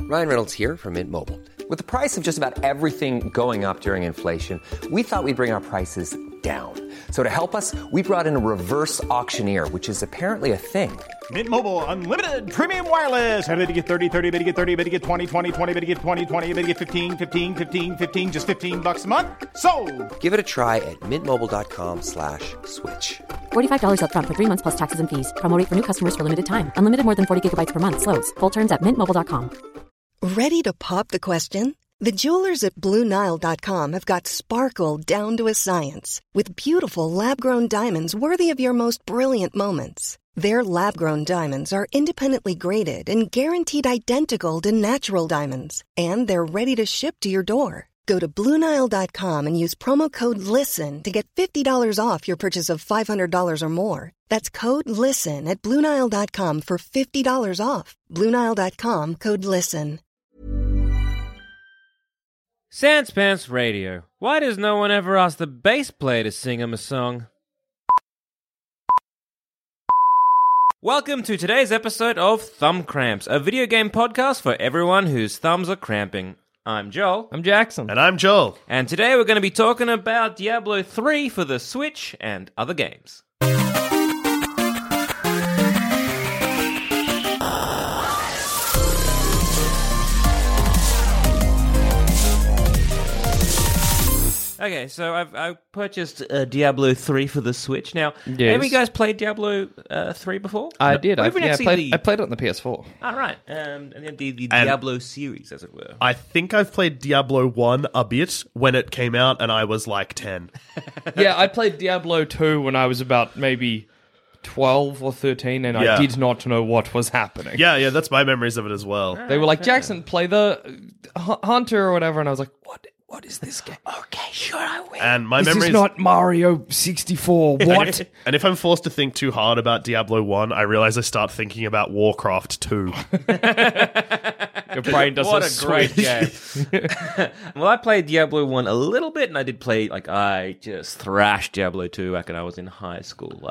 Ryan Reynolds here from Mint Mobile. With the price of just about everything going up during inflation, we thought we'd bring our prices down. So to help us, we brought in a reverse auctioneer, which is apparently a thing. Mint Mobile Unlimited Premium Wireless. How to get 30, 30, bit to get 30, bit to get 20, 20, 20, bit to get 20, 20, bit to get 15, 15, 15, 15, just $15 a month? Sold! Give it a try at mintmobile.com/switch. $45 up front for 3 months plus taxes and fees. Promo rate for new customers for limited time. Unlimited more than 40 gigabytes per month. Slows full terms at mintmobile.com. Ready to pop the question? The jewelers at BlueNile.com have got sparkle down to a science with beautiful lab-grown diamonds worthy of your most brilliant moments. Their lab-grown diamonds are independently graded and guaranteed identical to natural diamonds, and they're ready to ship to your door. Go to BlueNile.com and use promo code LISTEN to get $50 off your purchase of $500 or more. That's code LISTEN at BlueNile.com for $50 off. BlueNile.com, code LISTEN. Sans Pants Radio. Why does no one ever ask the bass player to sing him a song? Welcome to today's episode of Thumb Cramps, a video game podcast for everyone whose thumbs are cramping. I'm Joel. I'm Jackson. And I'm Joel. And today we're going to be talking about Diablo 3 for the Switch and other games. Okay, so I purchased Diablo 3 for the Switch. Now, have you guys played Diablo 3 before? I did. I played it on the PS4. All right. And the Diablo series, as it were. I think I've played Diablo 1 a bit when it came out, and I was like 10. Yeah, I played Diablo 2 when I was about maybe 12 or 13, and I did not know what was happening. Yeah, that's my memories of it as well. They were like, Jackson, play the Hunter or whatever, and I was like, What is this game? Okay, sure, I will. And my this memories... is not Mario 64. What? And if I'm forced to think too hard about Diablo 1, I realize I start thinking about Warcraft 2. Your brain doesn't What a great game. Well, I played Diablo 1 a little bit, and I did play, I just thrashed Diablo 2 back when I was in high school.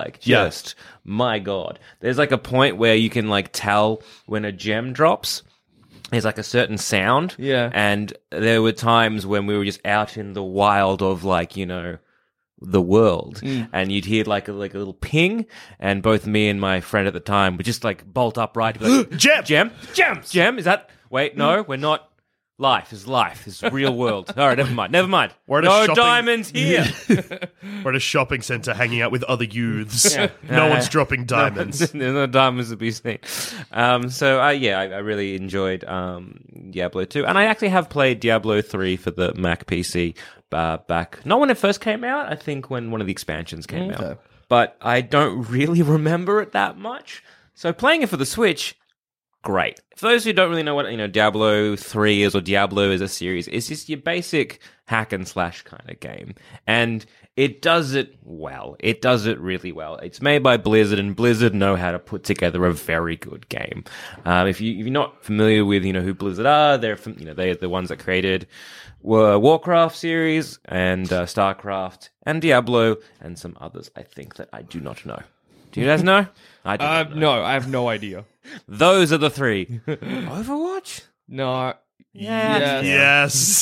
My God. There's a point where you can, tell when a gem drops. There's a certain sound. Yeah. And there were times when we were just out in the wild of the world. And you'd hear a little ping, and both me and my friend at the time would just bolt upright. Gem! Is that... Wait, no, we're not... Life is real world. All right, never mind. We're at no diamonds here. We're at a shopping centre hanging out with other youths. No one's dropping diamonds. There's no diamonds to be seen. I really enjoyed Diablo 2. And I actually have played Diablo 3 for the Mac PC back, not when it first came out, I think when one of the expansions came out. But I don't really remember it that much. So playing it for the Switch... great. For those who don't really know what Diablo 3 is, or Diablo is a series, it's just your basic hack and slash kind of game. And it does it well. It does it really well. It's made by Blizzard, and Blizzard know how to put together a very good game. If you're not familiar with who Blizzard are, they're the ones that created Warcraft series and StarCraft and Diablo and some others. I think that I do not know. Do you guys know? I do not know. No, I have no idea. Those are the three. Overwatch? No. Yeah. Yes.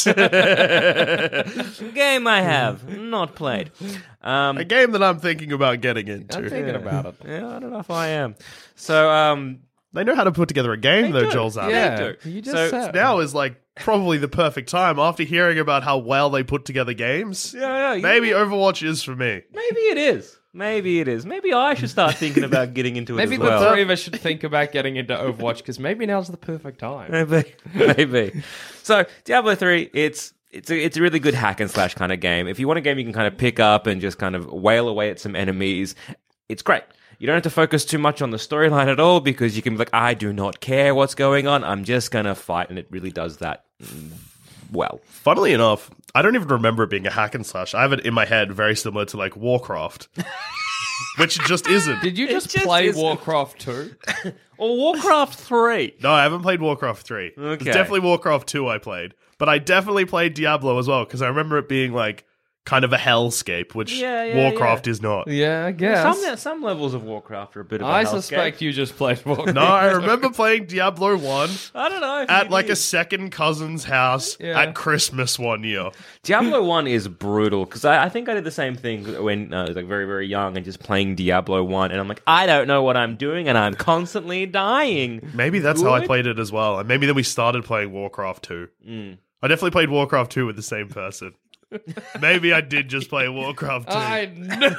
Game I have not played. A game that I'm thinking about getting into. I'm thinking about it. Yeah, I don't know if I am. So, they know how to put together a game, though, Joel's out. Yeah, They do. you just said. Now is probably the perfect time after hearing about how well they put together games. Maybe Overwatch is for me. Maybe it is. Maybe I should start thinking about getting into it Maybe as well. the three of us should think about getting into Overwatch, because maybe now's the perfect time. Maybe. So, Diablo 3, it's a really good hack and slash kind of game. If you want a game you can kind of pick up and just kind of wail away at some enemies, it's great. You don't have to focus too much on the storyline at all, because you can be like, I do not care what's going on. I'm just going to fight, and it really does that well. Funnily enough, I don't even remember it being a hack and slash. I have it in my head very similar to Warcraft, which it just isn't. Did you just play Warcraft 2? Or Warcraft 3? No, I haven't played Warcraft 3. Okay. It's definitely Warcraft 2 I played. But I definitely played Diablo as well, because I remember it being kind of a hellscape, which Warcraft is not. Yeah, I guess. Some levels of Warcraft are a bit of a I hellscape. suspect you just played Warcraft. No, I remember playing Diablo 1 I don't know. at like a second cousin's house at Christmas one year. Diablo 1 is brutal, because I think I did the same thing when I was like very, very young and just playing Diablo 1, and I'm like, I don't know what I'm doing, and I'm constantly dying. Maybe that's how I played it as well. And maybe then we started playing Warcraft 2. I definitely played Warcraft 2 with the same person. Maybe I did just play Warcraft 2. I knew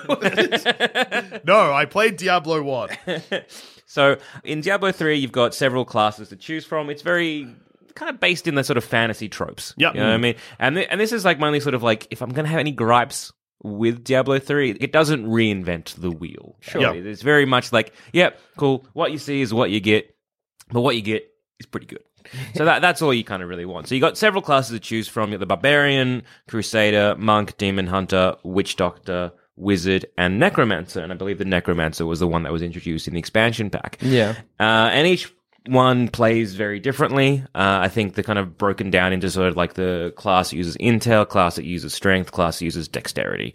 it. No, I played Diablo 1. So in Diablo 3, you've got several classes to choose from. It's very kind of based in the sort of fantasy tropes. Yep. You know what I mean? And this is like my only sort of like, if I'm going to have any gripes with Diablo 3, it doesn't reinvent the wheel. Sure. Yep. It's very much like, yep, cool. What you see is what you get. But what you get is pretty good. So that's all you kind of really want. So you got several classes to choose from. You got the Barbarian, Crusader, Monk, Demon Hunter, Witch Doctor, Wizard, and Necromancer. And I believe the Necromancer was the one that was introduced in the expansion pack. Yeah. And each one plays very differently. I think they're kind of broken down into sort of like the class that uses intel, class that uses strength, class that uses dexterity.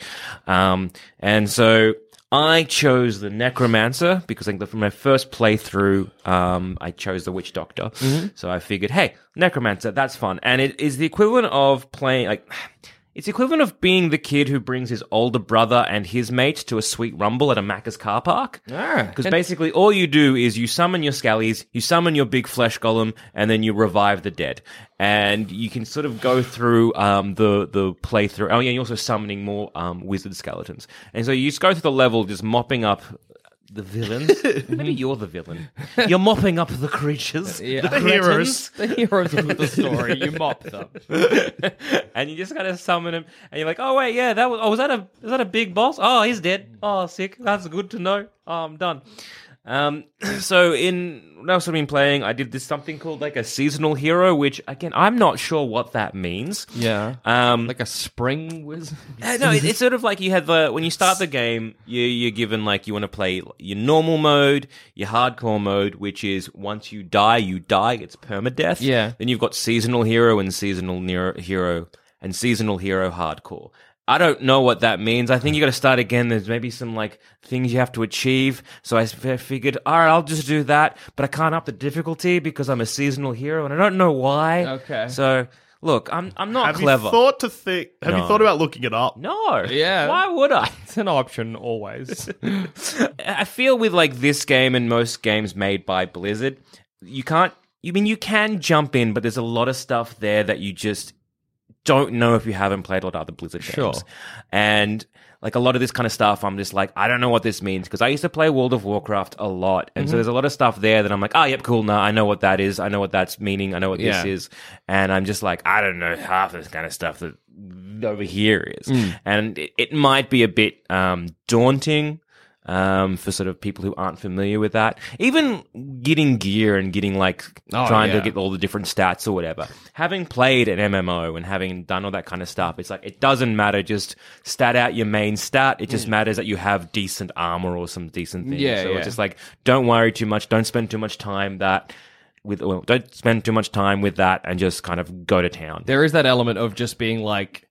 And so I chose the Necromancer because I think that from my first playthrough, I chose the Witch Doctor. So I figured, hey, Necromancer, that's fun. And it is the equivalent of playing, like, it's the equivalent of being the kid who brings his older brother and his mate to a sweet rumble at a Macca's car park. Because basically all you do is you summon your skellies, you summon your big flesh golem, and then you revive the dead. And you can sort of go through the playthrough. Oh yeah, you're also summoning more wizard skeletons. And so you just go through the level just mopping up the villains. Maybe you're the villain. You're mopping up the creatures. Yeah. The heroes. The heroes of the story. You mop them. And you just gotta summon him, and you're like, oh wait, yeah, was that a big boss? Oh, he's dead. Oh, sick. That's good to know. Oh, I'm done. So what else have I been playing? I did this something called like a seasonal hero, which again, I'm not sure what that means. Yeah. Like a spring wizard? No, it's sort of like you have when you start the game, you're given like you want to play your normal mode, your hardcore mode, which is once you die, it's permadeath. Yeah. Then you've got seasonal hero and seasonal hero and seasonal hero hardcore. I don't know what that means. I think you got to start again. There's maybe some like things you have to achieve. So I figured, all right, I'll just do that. But I can't up the difficulty because I'm a seasonal hero, and I don't know why. Okay. So look, I'm not Have clever. you thought about looking it up? No. Yeah. Why would I? It's an option always. I feel with like this game and most games made by Blizzard, you can jump in, but there's a lot of stuff there that you just don't know if you haven't played a lot of other Blizzard games. Sure. And like a lot of this kind of stuff, I'm just like, I don't know what this means, because I used to play World of Warcraft a lot. And so there's a lot of stuff there that I'm like, oh, yep, cool. No, I know what that is. I know what that's meaning. I know what this is. And I'm just like, I don't know half this kind of stuff that over here is. And it might be a bit daunting for sort of people who aren't familiar with that. Even getting gear and getting like trying to get all the different stats or whatever. Having played an MMO and having done all that kind of stuff, it's like it doesn't matter. Just stat out your main stat. It just matters that you have decent armor or some decent things. It's just like, don't worry too much. Don't spend too much time don't spend too much time with that, and just kind of go to town. There is that element of just being like,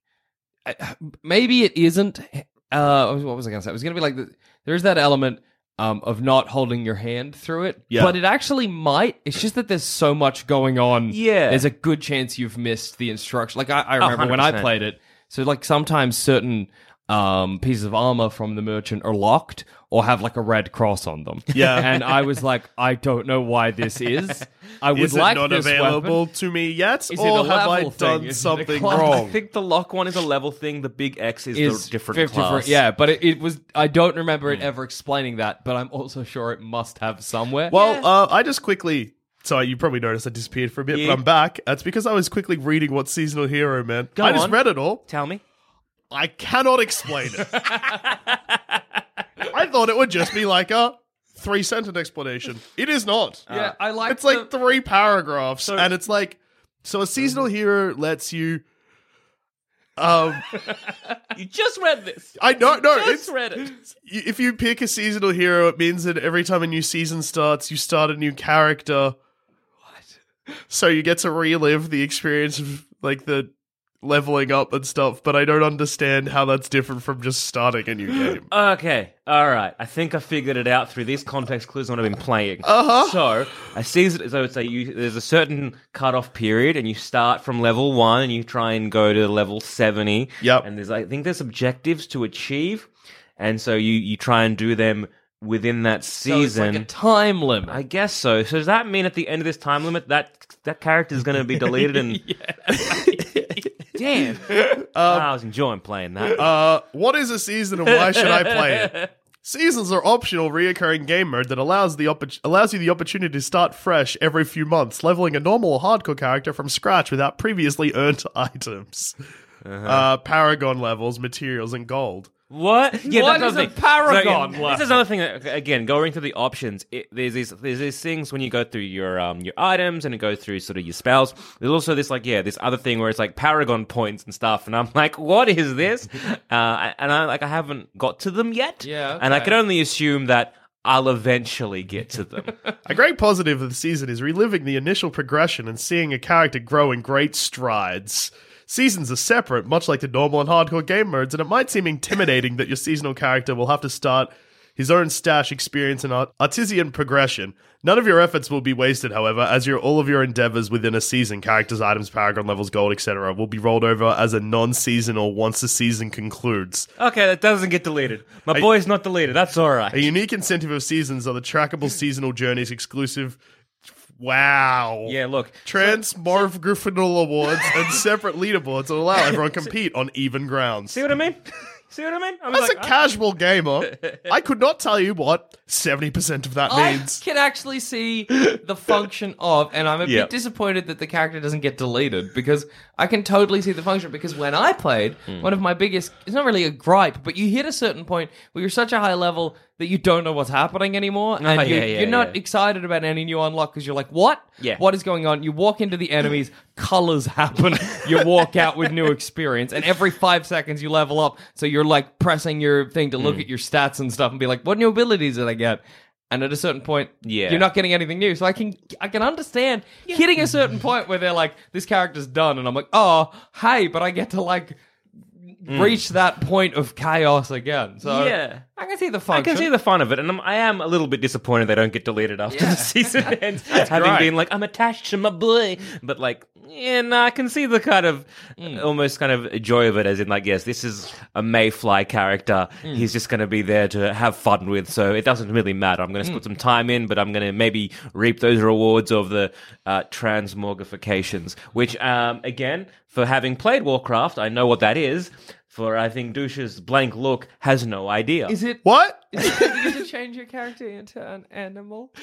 maybe it isn't. What was I going to say? It was going to be like, there's that element of not holding your hand through it, but it actually might. It's just that there's so much going on. Yeah. There's a good chance you've missed the instruction. Like I remember when 100%. I played it. So like sometimes certain pieces of armor from the merchant are locked or have like a red cross on them. Yeah. And I was like, I don't know why this is. I would Is it like not this available weapon. to me yet? Is it or a have I level thing? done Is it a something class? I wrong? think the lock one is a level thing. The big X is the different class. Yeah, but it was. I don't remember it ever explaining that, but I'm also sure it must have somewhere. Well, I just quickly... Sorry, you probably noticed I disappeared for a bit, Yeah. but I'm back. That's because I was quickly reading what Seasonal Hero meant. Go I just on. read it all. Tell me. I cannot explain it. I thought it would just be like a 3-sentence explanation. It is not. yeah, I like. It's like 3 paragraphs, and it's like, so a seasonal hero lets you. You just read this. I don't know. Just read it. If you pick a seasonal hero, it means that every time a new season starts, you start a new character. What? So you get to relive the experience of like the leveling up and stuff, but I don't understand how that's different from just starting a new game. Okay, all right. I think I figured it out through these context clues when I've been playing. So I see. So it's there's a certain cutoff period, and you start from level 1, and you try and go to level 70. Yep. And I think there's objectives to achieve, and so you try and do them within that So season. it's like a time limit. I guess so. So does that mean at the end of this time limit that character is going to be deleted? And damn, I was enjoying playing that. What is a season and why should I play it? Seasons are optional, reoccurring game mode that allows you the opportunity to start fresh every few months, leveling a normal or hardcore character from scratch without previously earned items. Paragon levels, materials, and gold. What? Yeah, What that's is another a thing. paragon This level? is another thing. Again, going through the options, there's these things when you go through your items and it goes through sort of your spells. There's also this this other thing where it's like paragon points and stuff, and I'm like, what is this? And I haven't got to them yet. Yeah, and I okay. can only assume that I'll eventually get to them. A great positive of the season is reliving the initial progression and seeing a character grow in great strides. Seasons are separate, much like the normal and hardcore game modes, and it might seem intimidating that your seasonal character will have to start his own stash, experience, and artisan progression. None of your efforts will be wasted, however, as all of your endeavors within a season, characters, items, paragon levels, gold, etc., will be rolled over as a non-seasonal once the season concludes. Okay, that doesn't get deleted. My boy's not deleted. That's all right. A unique incentive of seasons are the trackable seasonal journeys exclusive. Wow. Yeah, look. Transmorph Gryffindor awards and separate leaderboards that allow everyone to compete on even grounds. See what I mean? See what I mean? I'm As like, a casual gamer, I could not tell you what 70% of that I means. can actually see the function of, and I'm a Yep. bit disappointed that the character doesn't get deleted, because I can totally see the function, because when I played, one of my biggest, it's not really a gripe, but you hit a certain point where you're such a high level that you don't know what's happening anymore, and you're not excited about any new unlock, because you're like, what? Yeah. What is going on? You walk into the enemies, colors happen, you walk out with new experience, and every 5 seconds you level up, so you're like pressing your thing to look at your stats and stuff and be like, what new abilities did I get? And at a certain point, you're not getting anything new. So I can understand hitting a certain point where they're like, this character's done, and I'm like, oh, hey, but I get to like reach that point of chaos again. So Yeah. I can see the function. I can see the fun of it, and I am a little bit disappointed they don't get deleted after the season ends. Having great. been like, I'm attached to my boy, but like, I can see the kind of almost kind of joy of it, as in like, yes, this is a Mayfly character. He's just going to be there to have fun with, so it doesn't really matter. I'm going to put some time in, but I'm going to maybe reap those rewards of the transmogrifications, which again, for having played Warcraft, I know what that is. For I think Douche's blank look has no idea. Is it? What? Is it that you get to change your character into an animal?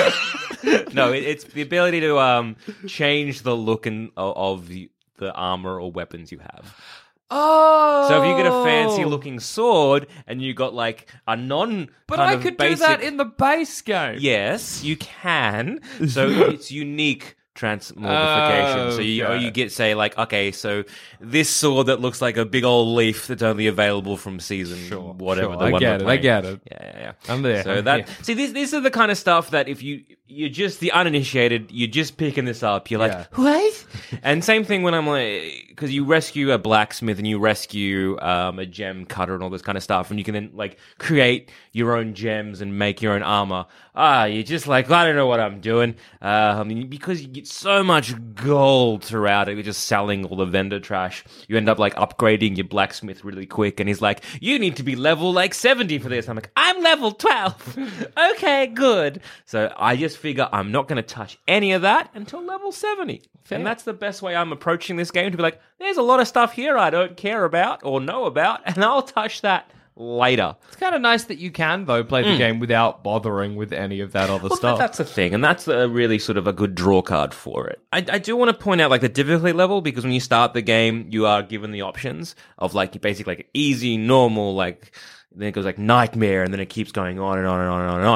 No, it's the ability to change the look of the armor or weapons you have. Oh, So if you get a fancy looking sword and you got like a non, but kind I of could basic, do that in the base game. Yes, you can. So it's unique transmogrification. So you get, say, like, okay, so this sword that looks like a big old leaf that's only available from season whatever. The I one get we're it. I playing. get it. Yeah. I'm there. So see, these are the kind of stuff that if you're just the uninitiated, you're just picking this up. You're like, what? And same thing when I'm like, because you rescue a blacksmith and you rescue a gem cutter and all this kind of stuff, and you can then like create your own gems and make your own armor. You're just like, I don't know what I'm doing. I mean, because you get so much gold throughout it, you're just selling all the vendor trash. You end up like upgrading your blacksmith really quick, and he's like, you need to be level like 70 for this. I'm like, I'm level 12. Okay, good. So I just figure I'm not going to touch any of that until level 70. And that's the best way I'm approaching this game, to be like, there's a lot of stuff here I don't care about or know about, and I'll touch that later. It's kind of nice that you can, though, play the game without bothering with any of that other stuff. That's the thing, and that's a really sort of a good draw card for it. I do want to point out like the difficulty level, because when you start the game, you are given the options of like basically like easy, normal, like then it goes like nightmare, and then it keeps going on and on and on and on and on.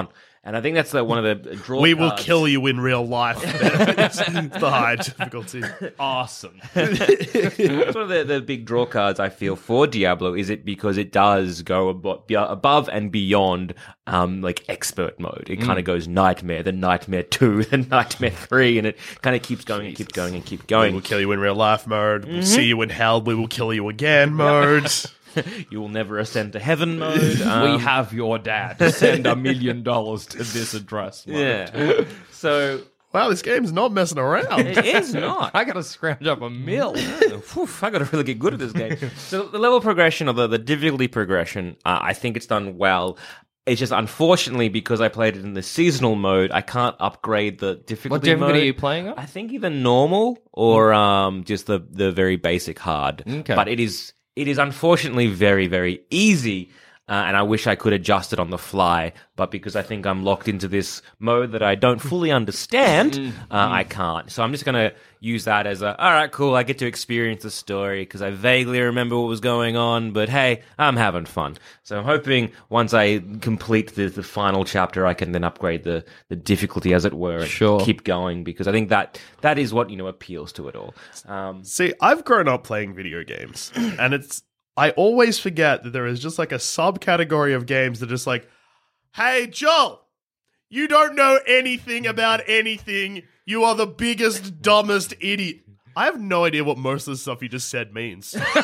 And I think that's one of the draw We will cards. kill you in real life. It's the high difficulty. Awesome. It's one of the big draw cards I feel for Diablo. Is it because it does go above and beyond like expert mode. It kind of goes Nightmare, then Nightmare 2, then Nightmare 3, and it kind of keeps going and keeps going and keeps We going. will kill you in real life mode. We'll see you in hell. We will kill you again mode. You will never ascend to heaven mode. We have your dad. Send $1 million to this address. Yeah. So Wow, this game's not messing around. it is not. I gotta scrounge up $1 million. Phew, I got to really get good at this game. So the level progression or the difficulty progression, I think it's done well. It's just unfortunately because I played it in the seasonal mode, I can't upgrade the difficulty What difficulty mode. are you playing on? I think either normal or just the very basic hard. Okay. But it is unfortunately very, very easy. And I wish I could adjust it on the fly, but because I think I'm locked into this mode that I don't fully understand, I can't. So I'm just going to use that as all right, cool, I get to experience the story because I vaguely remember what was going on, but hey, I'm having fun. So I'm hoping once I complete the final chapter, I can then upgrade the difficulty, as it were, and Sure. keep going, because I think that is what, appeals to it all. See, I've grown up playing video games, and I always forget that there is just like a subcategory of games that are just like, hey, Joel, you don't know anything about anything. You are the biggest, dumbest idiot. I have no idea what most of the stuff you just said means. No,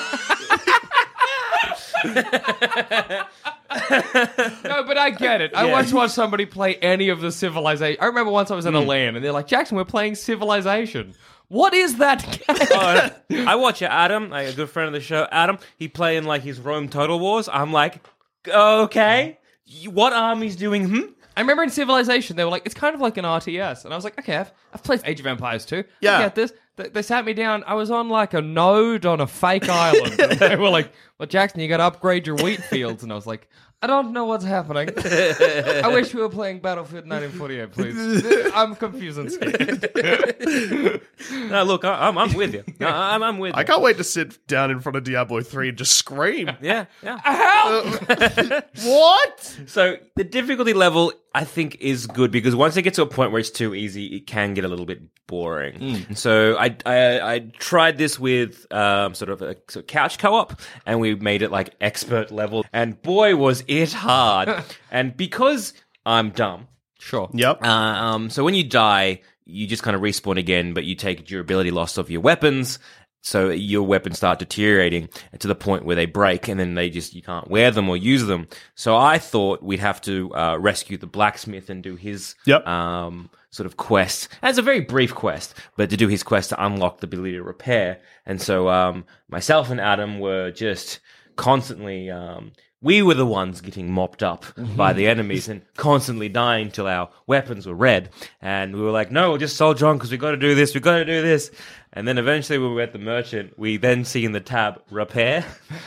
but I get it. I once watched somebody play any of the Civilization. I remember once I was in a LAN, and they're like, Jackson, we're playing Civilization. What is that game? I watch Adam, a good friend of the show, Adam, he playing like his Rome Total Wars. I'm like, okay, what army's doing, I remember in Civilization, they were like, it's kind of like an RTS. And I was like, okay, I've played Age of Empires 2. Yeah. I get this. They sat me down. I was on like a node on a fake island. And they were like, well, Jackson, you got to upgrade your wheat fields. And I was like, I don't know what's happening. I wish we were playing Battlefield 1948, please. I'm confused and scared. No, look, I'm with you. No, I'm with you. I can't wait to sit down in front of Diablo 3 and just scream. Yeah. What? So the difficulty level, I think, is good because once it gets to a point where it's too easy, it can get a little bit boring. So I tried this with sort of couch co-op, and we made it like expert level, and boy was it hard. And because I'm dumb, Sure. Yep. so when you die, you just kind of respawn again, but you take durability loss of your weapons. So your weapons start deteriorating to the point where they break, and then you can't wear them or use them. So I thought we'd have to rescue the blacksmith and do his sort of quest. And it's a very brief quest, but to do his quest to unlock the ability to repair. And so myself and Adam were just constantly... we were the ones getting mopped up by the enemies and constantly dying till our weapons were red. And we were like, no, we'll just soldier on because we got to do this, we got to do this. And then eventually when we were at the merchant, we then see in the tab, repair.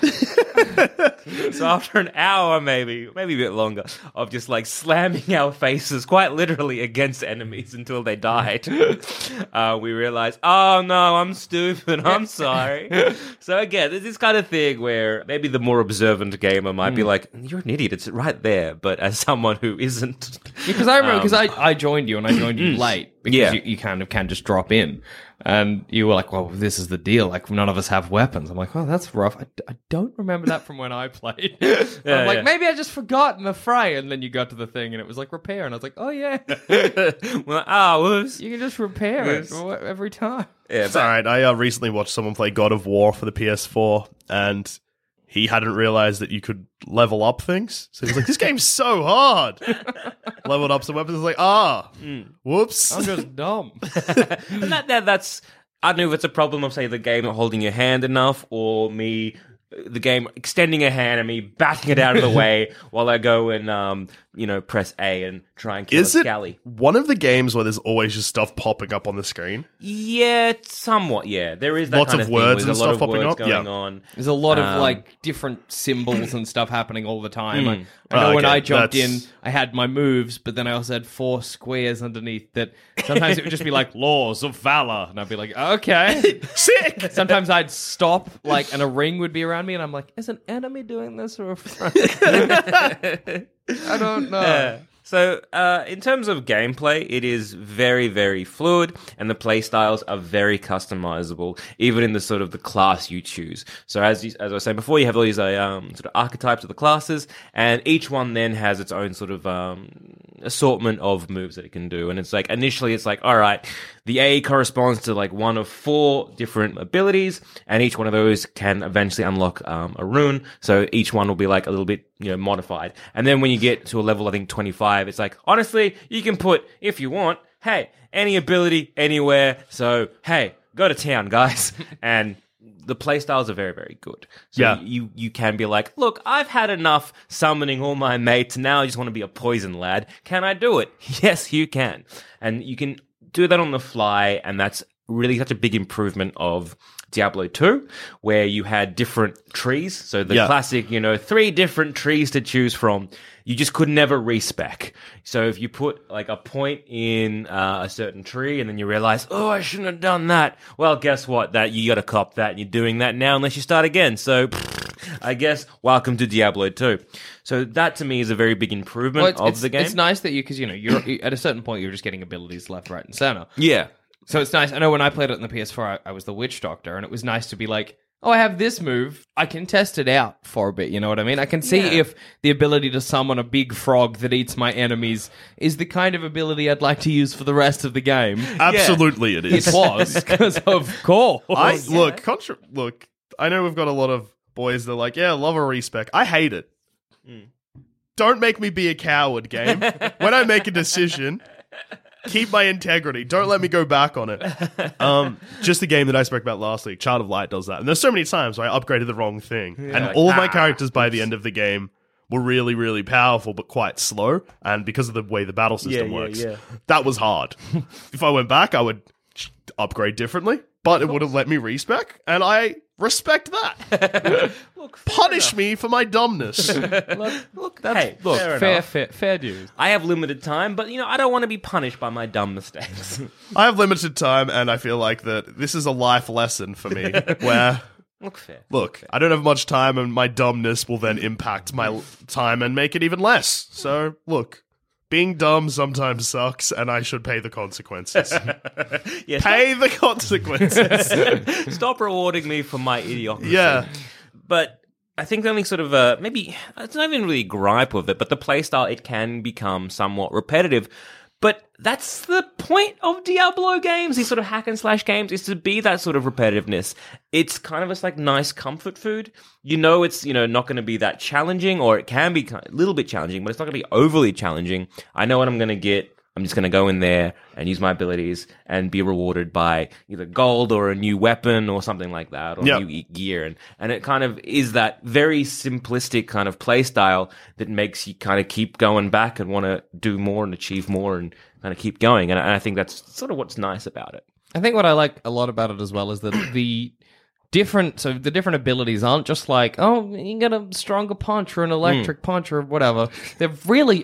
So after an hour, maybe a bit longer, of just like slamming our faces quite literally against enemies until they died, we realized, oh no, I'm stupid, I'm sorry. So again, there's this kind of thing where maybe the more observant gamer might be like, you're an idiot, it's right there. But as someone who isn't... Because I remember, because I joined you, and I joined you late, because Yeah. you kind of can just drop in. And you were like, well, this is the deal. Like, none of us have weapons. I'm like, well, that's rough. I don't remember that from when I played. I'm like, maybe I just forgot in the fray. And then you got to the thing, and it was like repair. And I was like, oh, yeah. Well, whoops. You can just repair it every time. Yeah, It's all right. I recently watched someone play God of War for the PS4, and he hadn't realized that you could level up things. So he was like, this game's so hard. Leveled up some weapons. I was like, whoops. I'm just dumb. And that's... I don't know if it's a problem of, say, the game not holding your hand enough, or the game extending a hand and me batting it out of the way while I go and, press A and try and kill Is a it scally. one of the games where there's always just stuff popping up on the screen? Yeah, somewhat, yeah. There is that Lots kind of of words thing. and There's a lot stuff of popping words up? going Yeah. on. There's a lot of like different symbols and stuff happening all the time. I Oh, know when okay, I jumped that's- in, I had my moves, but then I also had 4 squares underneath that. Sometimes it would just be like laws of valor, and I'd be like, okay. Sick! Sometimes I'd stop, like, and a ring would be around me, and I'm like, is an enemy doing this or a friend? I don't know. So, in terms of gameplay, it is very, very fluid, and the play styles are very customizable, even in the sort of the class you choose. So, as I was saying before, you have all these sort of archetypes of the classes, and each one then has its own sort of assortment of moves that it can do. And it's like, initially, it's like, all right, the A corresponds to like one of 4 different abilities, and each one of those can eventually unlock a rune. So each one will be like a little bit, modified. And then when you get to a level, I think 25, it's like, honestly, you can put, if you want, hey, any ability anywhere. So, hey, go to town, guys. And the playstyles are very, very good. So you can be like, look, I've had enough summoning all my mates. Now I just want to be a poison lad. Can I do it? Yes, you can. And you can do that on the fly, and that's really such a big improvement of Diablo 2, where you had different trees. So the classic, 3 different trees to choose from. You just could never respec. So if you put like a point in a certain tree and then you realize, oh, I shouldn't have done that. Well, guess what? That you got to cop that, and you're doing that now unless you start again. So I guess welcome to Diablo 2. So that to me is a very big improvement of the game. It's nice that because you're at a certain point you're just getting abilities left, right, and center. Yeah. So it's nice. I know when I played it on the PS4, I was the Witch Doctor, and it was nice to be like, oh, I have this move. I can test it out for a bit, you know what I mean? I can see if the ability to summon a big frog that eats my enemies is the kind of ability I'd like to use for the rest of the game. Absolutely it is. It was, because of course. Look, I know we've got a lot of boys that are like, yeah, love a respec. I hate it. Don't make me be a coward, game. When I make a decision, keep my integrity. Don't let me go back on it. Just the game that I spoke about last week, Child of Light, does that. And there's so many times where I upgraded the wrong thing. And all of my characters by the end of the game were really, really powerful, but quite slow. And because of the way the battle system works, that was hard. If I went back, I would upgrade differently, but it would have let me respec. And I respect that. Punish me for my dumbness. Fair dues. I have limited time, but I don't want to be punished by my dumb mistakes. I have limited time, and I feel like that this is a life lesson for me, where Look, I don't have much time, and my dumbness will then impact my time and make it even less. So, look, being dumb sometimes sucks, and I should pay the consequences. Pay the consequences. Stop rewarding me for my idiocracy. Yeah. But I think the only sort of, maybe, it's not even really gripe with it, but the playstyle, it can become somewhat repetitive. But that's the point of Diablo games, these sort of hack and slash games, is to be that sort of repetitiveness. It's kind of just like nice comfort food. It's, not going to be that challenging, or it can be a little bit challenging, but it's not going to be overly challenging. I know what I'm going to get. I'm just going to go in there and use my abilities and be rewarded by either gold or a new weapon or something like that, or new gear. And it kind of is that very simplistic kind of play style that makes you kind of keep going back and want to do more and achieve more and kind of keep going. And I think that's sort of what's nice about it. I think what I like a lot about it as well is that the different abilities aren't just like, oh, you get a stronger punch or an electric punch or whatever. They're really,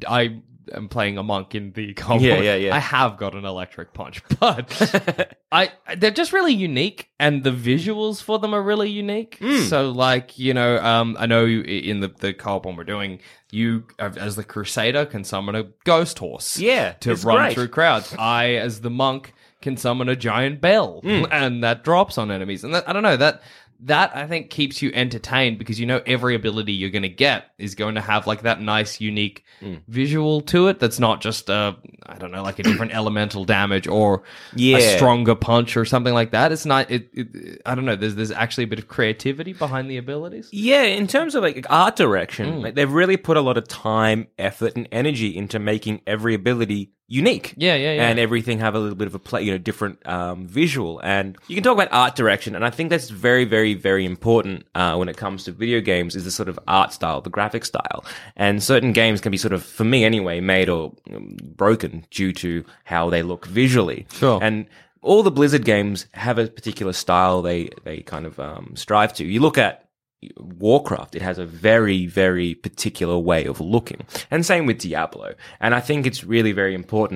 I'm playing a monk in the combo. Yeah. I have got an electric punch, but they're just really unique, and the visuals for them are really unique. So, like, I know in the co-op one we're doing, you as the Crusader can summon a ghost horse, to run through crowds. I, as the monk, can summon a giant bell, and that drops on enemies. And I don't know that I think keeps you entertained, because every ability you're going to get is going to have like that nice, unique visual to it. That's not just like a different elemental damage or a stronger punch or something like that. It's not. I don't know. There's actually a bit of creativity behind the abilities. Yeah, in terms of like art direction, like, they've really put a lot of time, effort, and energy into making every ability unique. Yeah. And everything have a little bit of a different visual. And you can talk about art direction, and I think that's very, very, very important when it comes to video games, is the sort of art style, the graphic style. And certain games can be sort of, for me anyway, made or broken due to how they look visually. Sure. And all the Blizzard games have a particular style they kind of strive to. You look at Warcraft, it has a very, very particular way of looking. And same with Diablo. And I think it's really very important that,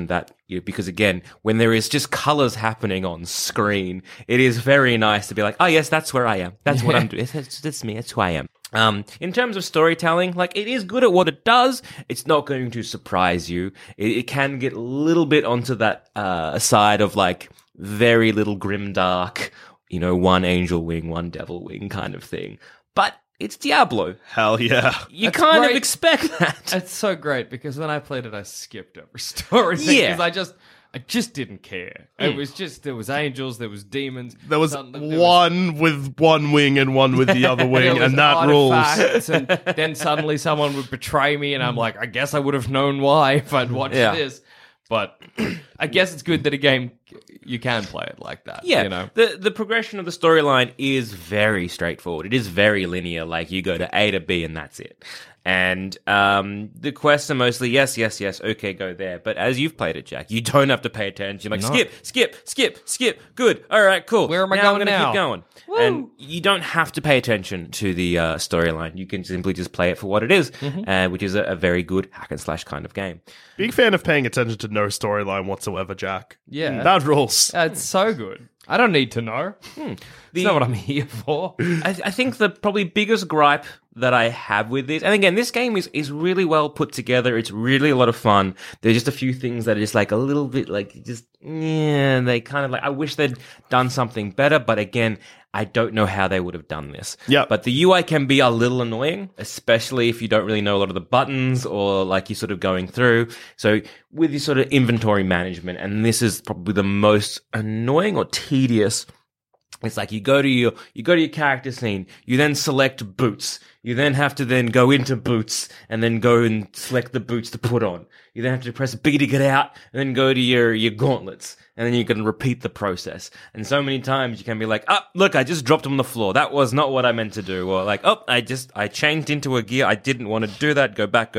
because again, when there is just colors happening on screen, it is very nice to be like, oh yes, that's where I am. That's what I'm doing. That's me. That's who I am. In terms of storytelling, like, it is good at what it does. It's not going to surprise you. It can get a little bit onto that side of like very little grimdark, one angel wing, one devil wing kind of thing. But it's Diablo. Hell yeah. You That's kind of great. expect that. It's so great because when I played it, I skipped over story. Yeah. Because I just didn't care. It was just, there was angels, there was demons. There was there one with one wing and one with the other there wing, was and that rules. artifacts, and then suddenly someone would betray me, and I'm like, I guess I would have known why if I'd watched Yeah. this. But I guess it's good that a game, you can play it like that. Yeah, the progression of the storyline is very straightforward. It is very linear. Like, you go to A to B and that's it. And the quests are mostly yes, okay, go there. But as you've played it, Jack, you don't have to pay attention. Like, skip. Good. All right, cool. Where am I now going I'm gonna now? keep going. And you don't have to pay attention to the storyline. You can simply just play it for what it is, which is a very good hack and slash kind of game. Big fan of paying attention to no storyline whatsoever, Jack. Yeah. That rules. It's so good. I don't need to know. It's not what I'm here for. I think the probably biggest gripe that I have with this, and again, this game is really well put together. It's really a lot of fun. There's just a few things that are just like a little bit like they kind of like, I wish they'd done something better, but again, I don't know how they would have done this. Yeah. But the UI can be a little annoying, especially if you don't really know a lot of the buttons or like you're sort of going through. So with your sort of inventory management, and this is probably the most annoying or tedious. It's like you go to your character scene, you then select boots. You then have to then go into boots and then go and select the boots to put on. You then have to press B to get out and then go to your gauntlets. And then you can repeat the process. And so many times you can be like, look, I just dropped them on the floor. That was not what I meant to do. Or like, I changed into a gear. I didn't want to do that. Go back.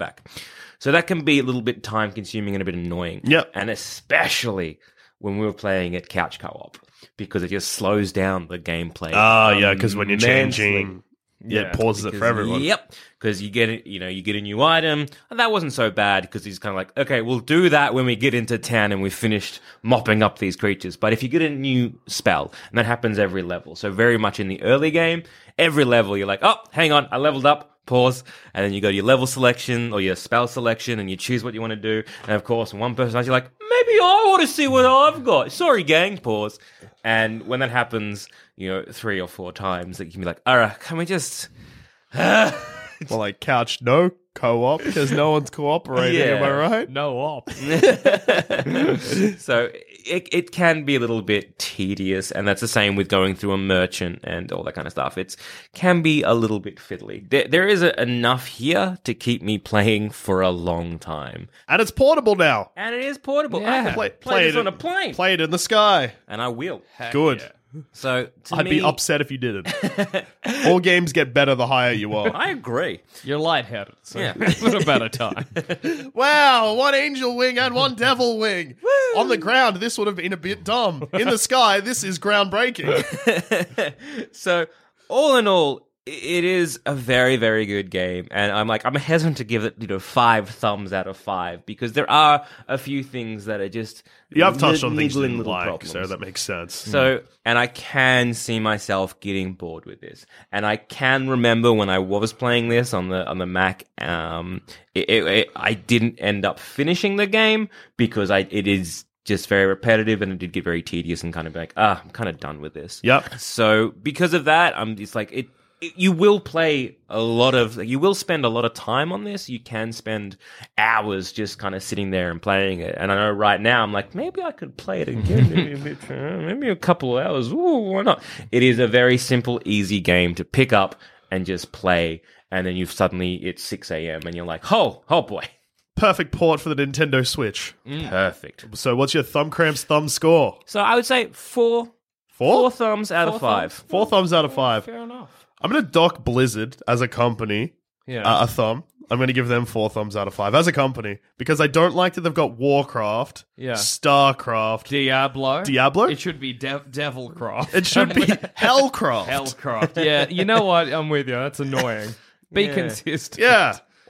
So that can be a little bit time consuming and a bit annoying. Yep. And especially when we were playing at couch co-op, because it just slows down the gameplay. Yeah, because when you're immensely. changing, it pauses it for everyone. Yep, because you get it. You get a new item, and that wasn't so bad because he's kind of like, okay, we'll do that when we get into town and we've finished mopping up these creatures. But if you get a new spell, and that happens every level, so very much in the early game, every level you're like, oh, hang on, I leveled up. Pause, and then you go to your level selection or your spell selection, and you choose what you want to do. And of course, one person you're like, maybe I want to see what I've got. Sorry, gang. Pause. And when that happens, 3 or 4 times, that you can be like, all right, can we just? Well, like couch no co-op because no one's cooperating. Yeah. Am I right? No op. So it can be a little bit tedious, and that's the same with going through a merchant and all that kind of stuff. It can be a little bit fiddly. There is enough here to keep me playing for a long time. And it's portable now. And it is portable. Yeah. I can play this on a plane. Play it in the sky. And I will. Good. yeah. So to I'd me, be upset if you didn't. All games get better the higher you are. I agree. You're lightheaded, so Yeah. for a better time. Wow, one angel wing and one devil wing. On the ground, this would have been a bit dumb. In the sky, this is groundbreaking. So all in all, it is a very, very good game, and I'm hesitant to give it 5 thumbs out of 5 because there are a few things that are just You have touched on things you niggling didn't little like, problems. so that makes sense. So, and I can see myself getting bored with this, and I can remember when I was playing this on the Mac, I didn't end up finishing the game because it is just very repetitive, and it did get very tedious and kind of like, I'm kind of done with this. Yep. So because of that, I'm just like you will spend a lot of time on this. You can spend hours just kind of sitting there and playing it. And I know right now I'm like, maybe I could play it again, maybe a couple of hours. Ooh, why not? It is a very simple, easy game to pick up and just play. And then it's 6 a.m. and you're like, oh boy. Perfect port for the Nintendo Switch. Perfect. So what's your thumb cramps thumb score? So I would say 4 thumbs out of 5. 4 thumbs out of 5. Fair enough. I'm going to dock Blizzard as a company Yeah. a thumb. I'm going to give them 4 thumbs out of 5 as a company because I don't like that they've got Warcraft, Yeah. Starcraft, Diablo? It should be Devilcraft. It should be Hellcraft. Hellcraft. Yeah, you know what? I'm with you. That's annoying. Be consistent. Yeah.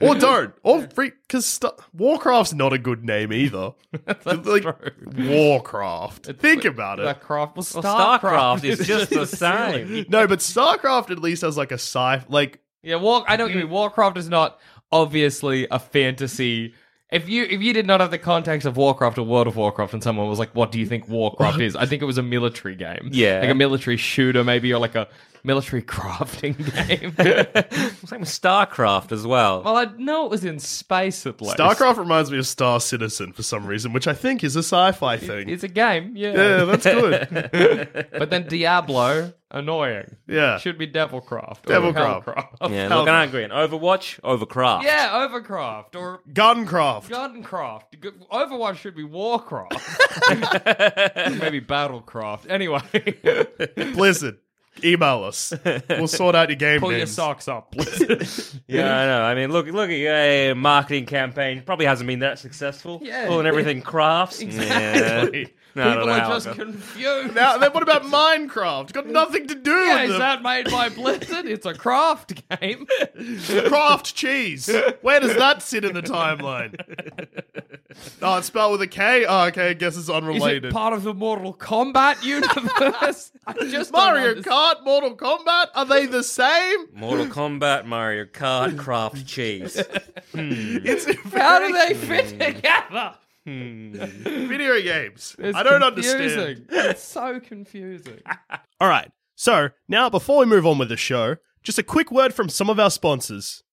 Or don't. Or because Warcraft's not a good name either. Like true. Warcraft. Think about it. Starcraft. Well, StarCraft is just the same. No, but StarCraft at least has like a like Yeah, I know what you mean. Warcraft is not obviously a fantasy. If you did not have the context of Warcraft or World of Warcraft and someone was like, what do you think Warcraft is? I think it was a military game. Yeah. Like a military shooter maybe, or like a military crafting game. Same with StarCraft as well. Well, I know it was in space at least. StarCraft reminds me of Star Citizen for some reason, which I think is a sci-fi thing. It's a game, yeah. Yeah, that's good. But then Diablo, annoying. Yeah. Should be Devilcraft. or Devilcraft. Hellcraft. Yeah, look, I agree. Overwatch, Overcraft. Yeah, Overcraft or Guncraft. Guncraft. Overwatch should be Warcraft. Maybe Battlecraft. Anyway. Blizzard. Email us. We'll sort out your game Pull your names. socks up, Blizzard. Yeah, I know. I mean, look at your marketing campaign. Probably hasn't been that successful. Yeah. Pulling everything crafts. Exactly. Yeah. No, I don't People know are how it just goes. confused. Now, then what about Minecraft? It's got nothing to do Yeah, with is the that made by Blizzard? It's a craft game. craft cheese. Where does that sit in the timeline? Oh, it's spelled with a K? Oh, okay, I guess it's Is unrelated. it part of the Mortal Kombat universe? I just don't Mario understand. Kart, Mortal Kombat, are they the same? Mortal Kombat, Mario Kart, Craft Cheese. It's How do they fit together? video games. It's I don't confusing. understand. It's so confusing. All right, so now before we move on with the show, just a quick word from some of our sponsors.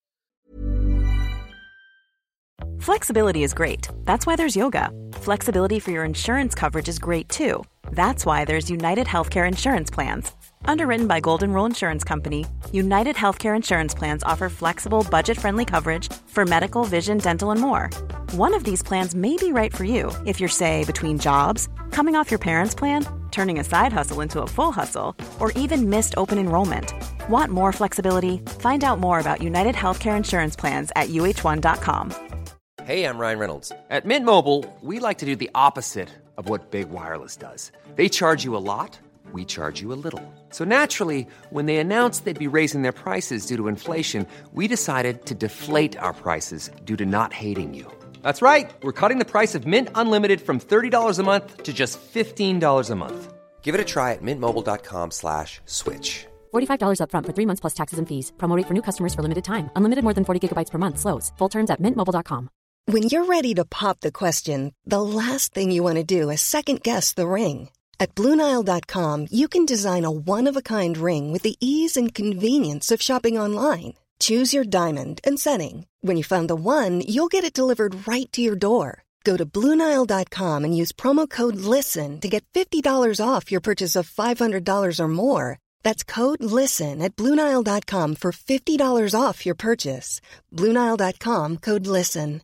Flexibility is great. That's why there's yoga. Flexibility for your insurance coverage is great too. That's why there's United Healthcare Insurance Plans. Underwritten by Golden Rule Insurance Company, United Healthcare Insurance Plans offer flexible, budget-friendly coverage for medical, vision, dental, and more. One of these plans may be right for you if you're, say, between jobs, coming off your parents' plan, turning a side hustle into a full hustle, or even missed open enrollment. Want more flexibility? Find out more about United Healthcare Insurance Plans at uh1.com. Hey, I'm Ryan Reynolds. At Mint Mobile, we like to do the opposite of what Big Wireless does. They charge you a lot, we charge you a little. So naturally, when they announced they'd be raising their prices due to inflation, we decided to deflate our prices due to not hating you. That's right. We're cutting the price of Mint Unlimited from $30 a month to just $15 a month. Give it a try at mintmobile.com/switch. $45 upfront for 3 months plus taxes and fees. Promo rate for new customers for limited time. Unlimited more than 40 gigabytes per month. Slows full terms at mintmobile.com. When you're ready to pop the question, the last thing you want to do is second-guess the ring. At BlueNile.com, you can design a one-of-a-kind ring with the ease and convenience of shopping online. Choose your diamond and setting. When you find the one, you'll get it delivered right to your door. Go to BlueNile.com and use promo code LISTEN to get $50 off your purchase of $500 or more. That's code LISTEN at BlueNile.com for $50 off your purchase. BlueNile.com, code LISTEN.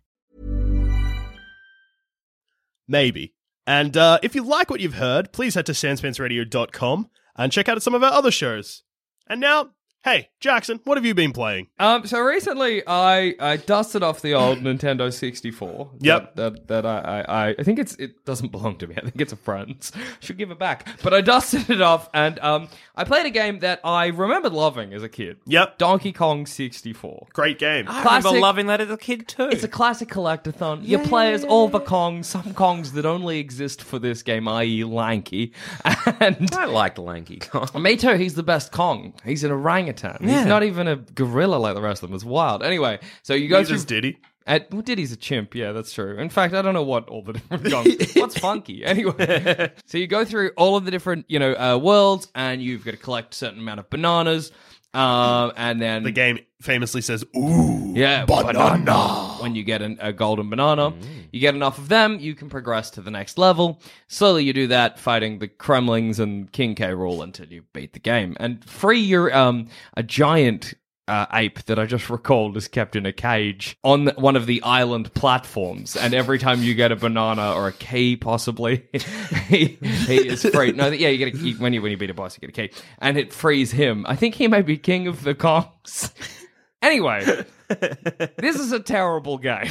Maybe. And if you like what you've heard, please head to sanspansradio.com and check out some of our other shows. And now, hey, Jackson, what have you been playing? So recently, I dusted off the old Nintendo 64. Yep. That I think it doesn't belong to me. I think it's a friend's. Should give it back. But I dusted it off, and I played a game that I remembered loving as a kid. Yep. Donkey Kong 64. Great game. I Classic- remember loving that as a kid too. It's a classic collectathon. You play as all the Kongs, some Kongs that only exist for this game, i.e. Lanky. And I liked Lanky Kong. me too, he's the best Kong. He's an orangutan. Yeah. He's not even a gorilla like the rest of them. It's wild. Anyway, so you go Neither through... is Diddy. Well, Diddy's a chimp, yeah, that's true. In fact, I don't know what all the different Kongs... What's funky? Anyway, so you go through all of the different, worlds, and you've got to collect a certain amount of bananas, and then... The game famously says, ooh, Yeah, banana. When you get a golden banana, you get enough of them, you can progress to the next level. Slowly you do that, fighting the Kremlings and King K. Rool until you beat the game. And free your a giant ape that I just recalled is kept in a cage on one of the island platforms. And every time you get a banana or a key, possibly, he is free. No, yeah, you get a key when you beat a boss. You get a key, and it frees him. I think he may be king of the Kongs. Anyway, this is a terrible game.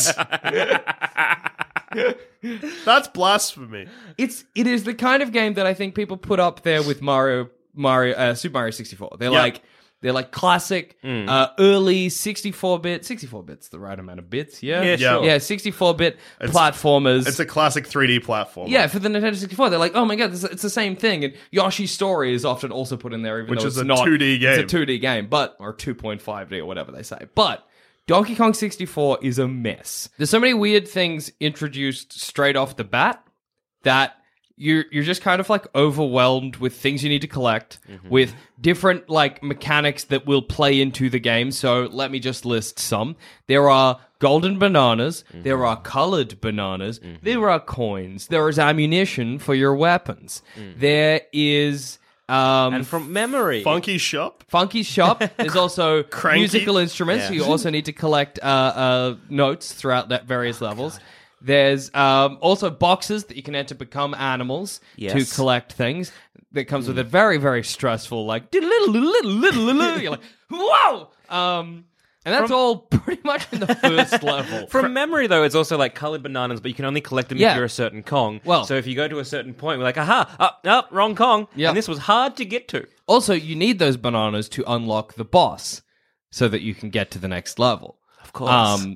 That's blasphemy. It is the kind of game that I think people put up there with Super Mario 64. They're Yep. like, They're like classic, early 64-bit. 64-bit's the right amount of bits, yeah? Yeah, sure. Yeah, 64-bit platformers. It's a classic 3D platform. Yeah, for the Nintendo 64, they're like, oh my god, it's the same thing. And Yoshi's Story is often also put in there, even Which though is it's a not 2D game. It's a 2D game, or 2.5D or whatever they say. But Donkey Kong 64 is a mess. There's so many weird things introduced straight off the bat that you're just kind of like overwhelmed with things you need to collect, with different like mechanics that will play into the game. So let me just list some. There are golden bananas, there are colored bananas, there are coins, there is ammunition for your weapons. There is And from memory, Funky Shop. Funky's Shop. There's also Cranky. musical instruments. You also need to collect notes throughout that various levels. There's also boxes that you can enter to become animals to collect things. That comes with a very, very stressful, like, you're like, whoa! And that's all pretty much in the first level. from memory, though, it's also like colored bananas, but you can only collect them if you're a certain Kong. Well, so if you go to a certain point, we're like, aha, up, wrong Kong. Yeah. And this was hard to get to. Also, you need those bananas to unlock the boss so that you can get to the next level. Of course.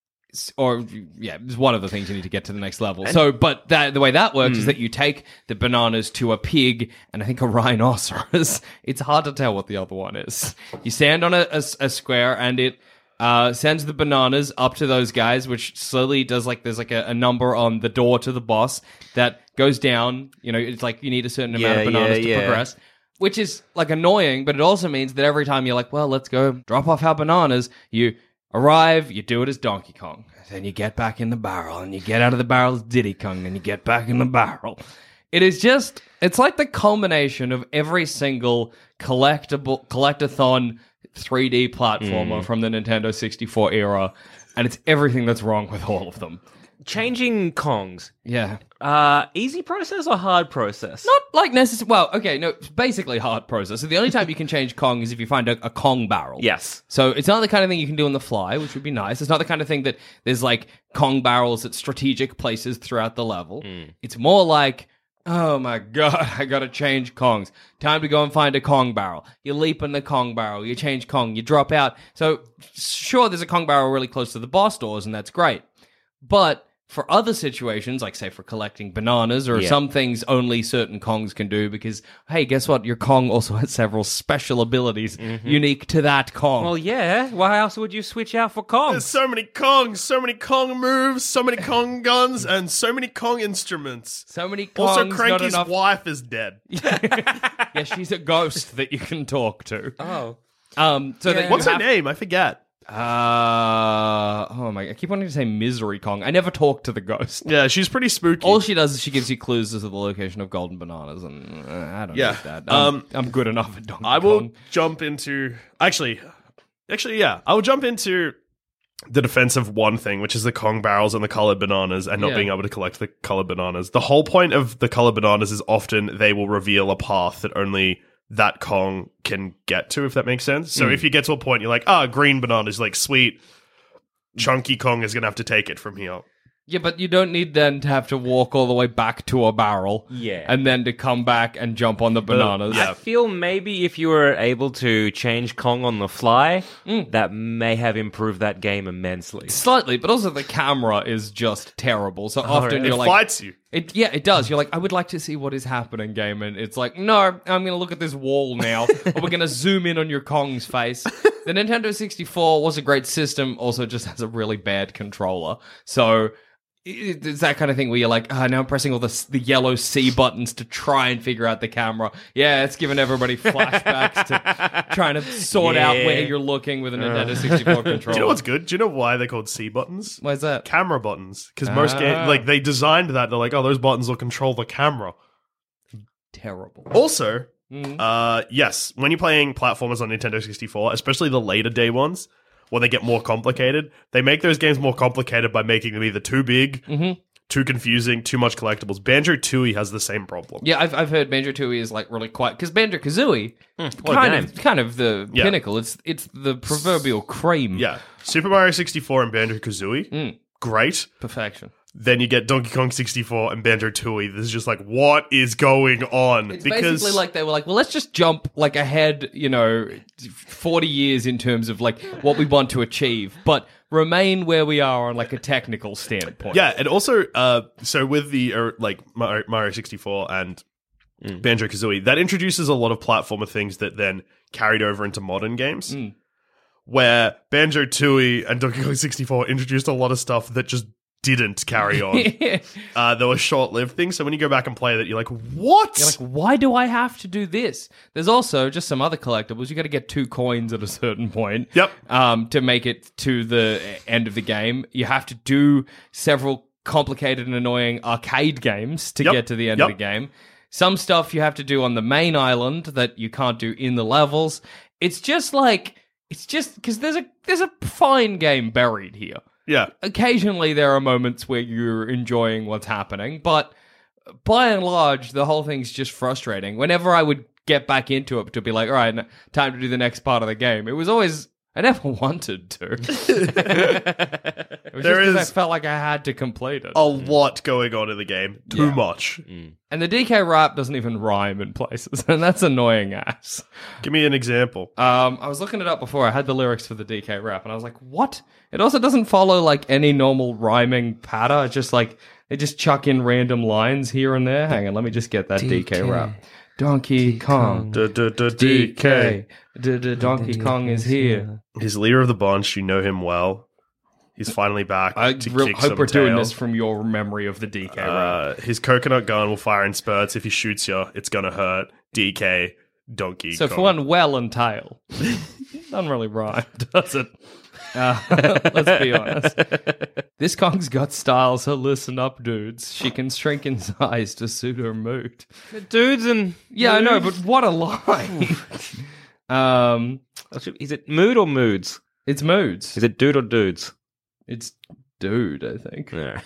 It's one of the things you need to get to the next level. But the way that works is that you take the bananas to a pig and I think a rhinoceros. It's hard to tell what the other one is. You stand on a square and it sends the bananas up to those guys, which slowly does there's a number on the door to the boss that goes down. You know, it's like you need a certain amount of bananas to progress. Which is annoying, but it also means that every time you're like, well, let's go drop off our bananas, you arrive, you do it as Donkey Kong. Then you get back in the barrel, and you get out of the barrel as Diddy Kong, and you get back in the barrel. It's like the culmination of every single collectathon 3D platformer from the Nintendo 64 era, and it's everything that's wrong with all of them. Changing Kongs. Yeah. Easy process or hard process? Not necessarily. Well, okay, no, it's basically hard process. So the only time you can change Kong is if you find a Kong barrel. Yes. So it's not the kind of thing you can do on the fly, which would be nice. It's not the kind of thing that there's Kong barrels at strategic places throughout the level. It's more like, oh my god, I gotta change Kongs. Time to go and find a Kong barrel. You leap in the Kong barrel, you change Kong, you drop out. So sure, there's a Kong barrel really close to the boss doors, and that's great. But for other situations, like say for collecting bananas or some things only certain Kongs can do because, hey, guess what? Your Kong also has several special abilities unique to that Kong. Well, yeah. Why else would you switch out for Kong? There's so many Kongs, so many Kong moves, so many Kong guns, and so many Kong instruments. So many Kongs, Also, not Cranky's enough... wife is dead. Yeah, she's a ghost that you can talk to. Oh. What's her name? I forget. Oh my! I keep wanting to say Misery Kong. I never talk to the ghost. Yeah, she's pretty spooky. All she does is she gives you clues as to the location of golden bananas, and I don't need that. I'm good enough at Donkey Kong. I will jump into actually, yeah. I will jump into the defense of one thing, which is the Kong barrels and the colored bananas, and not being able to collect the colored bananas. The whole point of the colored bananas is often they will reveal a path that only that Kong can get to, if that makes sense. So if you get to a point, you're like, green banana is sweet. Chunky Kong is going to have to take it from here. Yeah, but you don't need then to have to walk all the way back to a barrel. Yeah. And then to come back and jump on the bananas. I feel maybe if you were able to change Kong on the fly, that may have improved that game immensely. Slightly, but also the camera is just terrible. So often It you're like... fights you. It does. You're like, I would like to see what is happening, game. And it's like, no, I'm going to look at this wall now. Or we're going to zoom in on your Kong's face. The Nintendo 64 was a great system, also just has a really bad controller. So... it's that kind of thing where you're like, now I'm pressing all the yellow C buttons to try and figure out the camera. Yeah, it's giving everybody flashbacks to trying to sort out where you're looking with a Nintendo 64 controller. Do you know what's good? Do you know why they're called C buttons? Why is that? Camera buttons. Because most games, they designed that. They're like, those buttons will control the camera. Terrible. Also, yes, when you're playing platformers on Nintendo 64, especially the later day ones, when they get more complicated, they make those games more complicated by making them either too big, too confusing, too much collectibles. Banjo-Tooie has the same problem. Yeah, I've heard Banjo-Tooie is really quite... Because Banjo-Kazooie, kind of the pinnacle. It's the proverbial cream. Yeah. Super Mario 64 and Banjo-Kazooie, great. Perfection. Then you get Donkey Kong 64 and Banjo-Tooie. This is just like, what is going on? It's basically like they were like, well, let's just jump like ahead, 40 years in terms of like what we want to achieve, but remain where we are on like a technical standpoint. Yeah, and also, so with the like Mario 64 and Banjo-Kazooie, that introduces a lot of platformer things that then carried over into modern games. Where Banjo-Tooie and Donkey Kong 64 introduced a lot of stuff that just didn't carry on. There were short-lived things, so when you go back and play that, you're like, what? You're like, why do I have to do this? There's also just some other collectibles. You got to get 2 coins at a certain point. Yep. To make it to the end of the game. You have to do several complicated and annoying arcade games to get to the end of the game. Some stuff you have to do on the main island that you can't do in the levels. It's just because there's a fine game buried here. Yeah. Occasionally there are moments where you're enjoying what's happening, but by and large, the whole thing's just frustrating. Whenever I would get back into it to be like, all right, time to do the next part of the game, it was always, I never wanted to. It was I felt like I had to complete it. A lot going on in the game. Too much. And the DK rap doesn't even rhyme in places, and that's annoying ass. Give me an example. I was looking it up before. I had the lyrics for the DK rap, and I was like, what? It also doesn't follow like any normal rhyming pattern. It's just like they just chuck in random lines here and there. Hang on, let me just get that DK rap. Donkey Kong. DK. Donkey Kong is here. He's leader of the bunch. You know him well. He's finally back. I to kick hope some we're doing tail. this from your memory of the DK rap. His coconut gun will fire in spurts. If he shoots you, it's gonna hurt. DK, Donkey So Kong. for one, well and tail. Doesn't really rhyme, does it? Let's be honest. This Kong's got style, so listen up, dudes. She can shrink in size to suit her mood. Dudes and... Yeah, I know, but what a line. Is it mood or moods? It's moods. Is it dude or dudes? It's dude, I think. Yeah.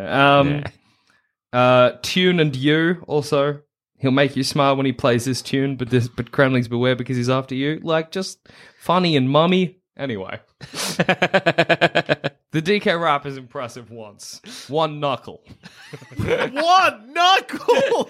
Yeah. Tune and you also. He'll make you smile when he plays this tune, but Kremlings beware because he's after you. Like, just funny and mummy. Anyway. The DK rap is impressive once. One knuckle. One knuckle!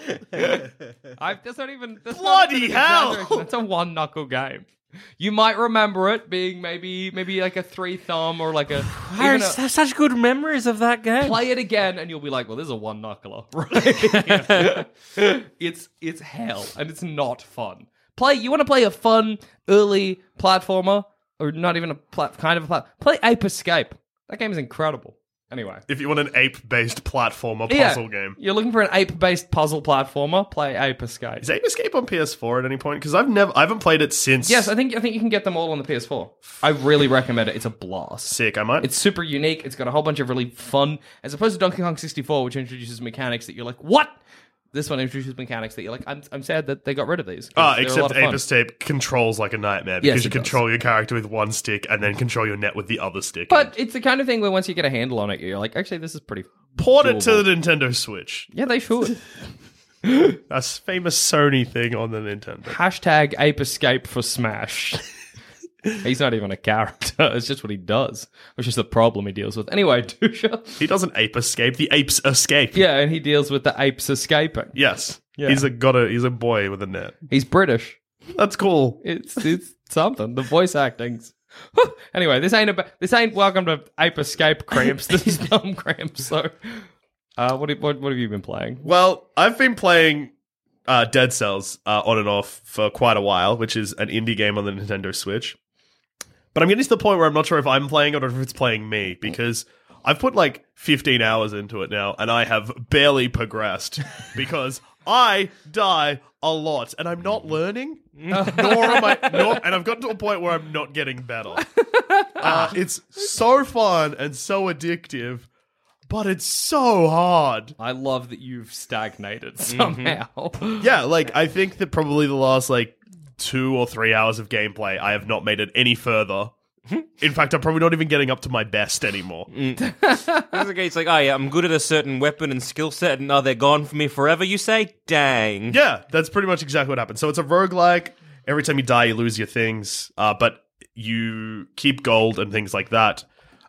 That's not even... Bloody hell! That's a one knuckle game. You might remember it being maybe like a 3 thumb or like a... I have such good memories of that game. Play it again and you'll be like, well, this is a one knuckler. Right? It's hell and it's not fun. You want to play a fun early platformer or not even play Ape Escape. That game is incredible. Anyway. If you want an ape-based platformer puzzle game. You're looking for an ape-based puzzle platformer, play Ape Escape. Is Ape Escape on PS4 at any point? Because I haven't played it since... Yes, I think you can get them all on the PS4. I really recommend it. It's a blast. Sick, I might. It's super unique. It's got a whole bunch of really fun... As opposed to Donkey Kong 64, which introduces mechanics that you're like, what? This one introduces mechanics that you're like, I'm sad that they got rid of these. Except Ape Escape controls like a nightmare because you control your character with one stick and then control your net with the other stick. But it's the kind of thing where once you get a handle on it, you're like, actually, this is pretty Port doable. it to the Nintendo Switch. Yeah, they should. That's a famous Sony thing on the Nintendo. Hashtag Ape Escape for Smash. He's not even a character. It's just what he does, which is the problem he deals with. Anyway, Dusha. He doesn't ape escape. The apes escape. Yeah, and he deals with the apes escaping. Yes. Yeah. He's a boy with a net. He's British. That's cool. It's something. The voice acting's. Anyway, this ain't welcome to Ape Escape cramps. This is thumb cramps. So, what have you been playing? Well, I've been playing Dead Cells on and off for quite a while, which is an indie game on the Nintendo Switch. But I'm getting to the point where I'm not sure if I'm playing it or if it's playing me, because I've put like 15 hours into it now, and I have barely progressed, because I die a lot, and I'm not learning, and I've gotten to a point where I'm not getting better. It's so fun and so addictive, but it's so hard. I love that you've stagnated somehow. Yeah, like, I think that probably the last, 2 or 3 hours of gameplay, I have not made it any further. In fact, I'm probably not even getting up to my best anymore. It's like, oh yeah, I'm good at a certain weapon and skill set, and they're gone for me forever, you say? Dang. Yeah, that's pretty much exactly what happened. So it's a roguelike. Every time you die, you lose your things, but you keep gold and things like that.